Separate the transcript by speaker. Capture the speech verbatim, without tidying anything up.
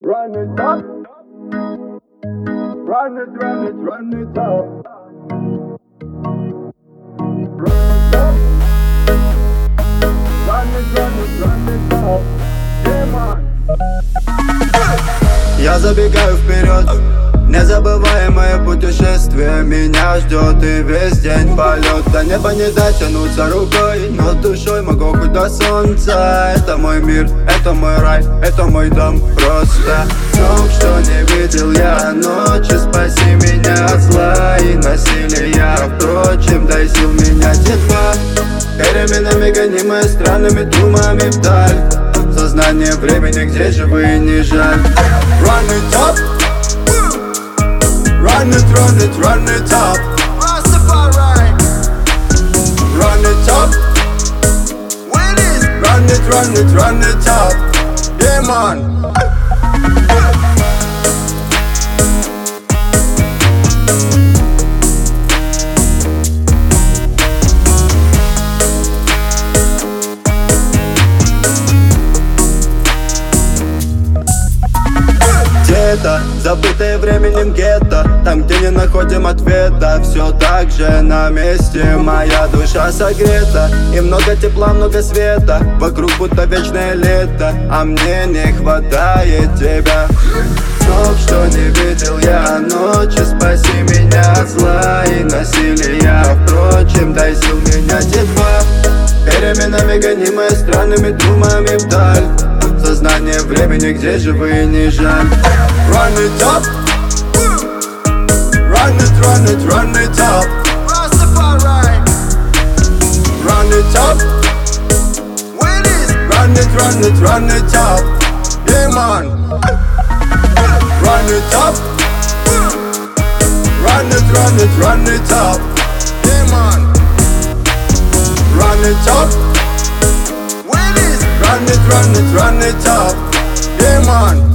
Speaker 1: Run it up. Run it, run it, run it up. Run it up. Run it, run it, run it up. Yeah, man.
Speaker 2: Я забегаю вперед, незабываемое путешествие меня ждет, и весь день полет. До неба не дотянуться рукой, но душой могу хоть до солнца. Это мой мир, это мой рай, это мой дом. Просто сон, что не видел я ночи. Спаси меня от зла и насилия. Впрочем, дай сил меня тьма, переменами гонимая странными думами вдаль. Сознание времени, где живые не жаль.
Speaker 1: Run it up. Run it, run it, run it up.
Speaker 3: Rastafari.
Speaker 1: Run it up.
Speaker 3: What is it?
Speaker 1: Run it, run it, run it up. Yeah, man.
Speaker 2: Это забытое временем гетто, там, где не находим ответа. Все так же на месте, моя душа согрета. И много тепла, много света, вокруг будто вечное лето, а мне не хватает тебя. Снов, что не видел я ночи. Спаси меня от зла и насилия. Впрочем, дай сил меня тьма, переменами гонимая странными думами вдаль. Сознание времени, где живые не жаль.
Speaker 1: Run it up. Run it, run it, run it up.
Speaker 3: Rastafari.
Speaker 1: Run it up.
Speaker 3: What is it?
Speaker 1: Run it, run it, run it up. Yeah, man. Run it up. Run it, run it, run it up. Yeah, man. Run it up.
Speaker 3: What is it?
Speaker 1: Run it, run it, run it up. Yeah, man.